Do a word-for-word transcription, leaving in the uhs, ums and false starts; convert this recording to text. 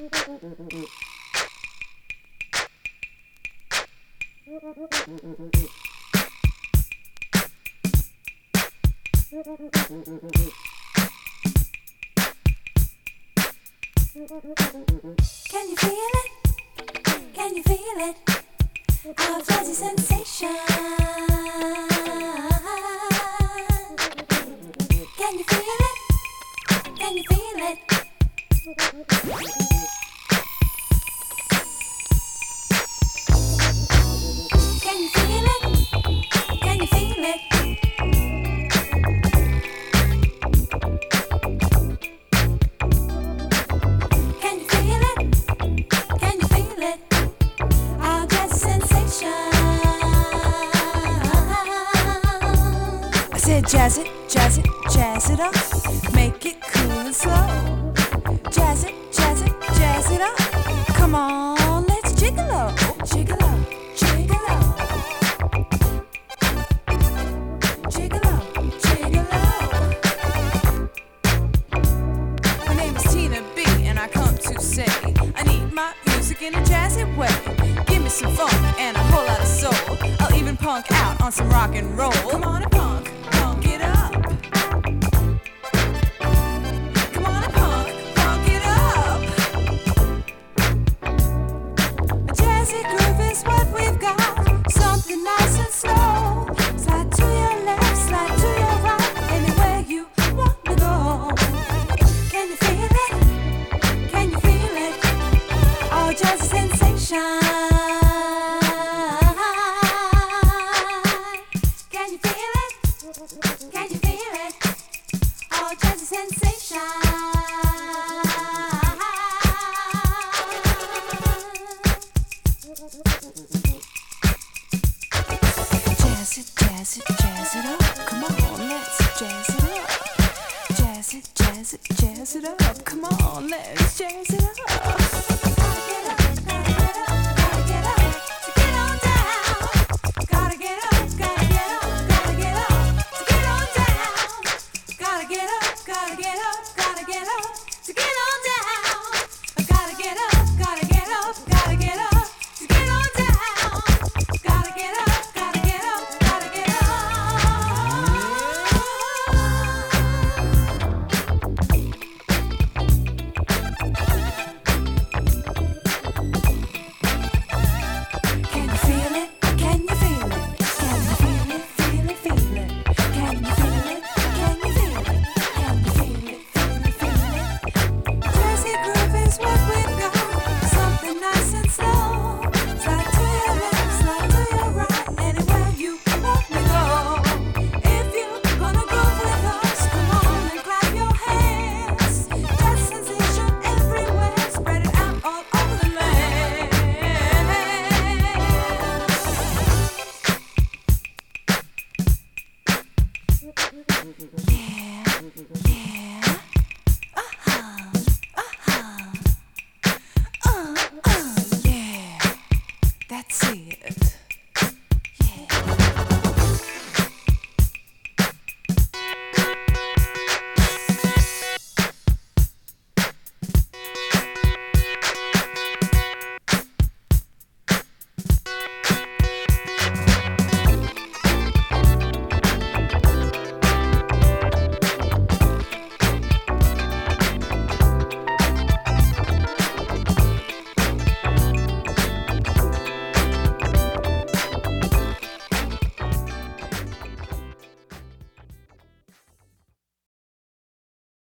Can you feel it? Can you feel it? Our jazzy sensation. Can you feel it? Can you feel it? Can you feel it? Can you feel it? Can you feel it? Can you feel it? Our jazzy sensation. I said jazz it, jazz it, jazz it up. Make it cool and slow. Jazz it, jazz it, jazz it up. Come on, let's jiggle-o, jiggle-o, jiggle-o. Jiggle-o, jiggle-o. My name is Tina B, and I come to say I need my music in a jazzy way. Give me some funk and a whole lot of soul. I'll even punk out on some rock and roll. Come on and punk, punk it up. Come on and punk, punk it up. A jazzy groove is what we've got. Something nice and slow. Slide to your left, slide to your right. Anywhere you want to go. Can you feel it? Can you feel it? Oh, jazzy sensation. Can you feel it? Can you feel it? Oh, jazzy sensation. Jazz it, jazz it, jazz it up. Come on, let's jazz it up. Jazz it, jazz it, jazz it up. Come on, let's jazz it up. Gotta get up, gotta get up, gotta get up. So get on down. Gotta get up, gotta get up, gotta get up. So get on down. Gotta get up, gotta get up, gotta get up. So get on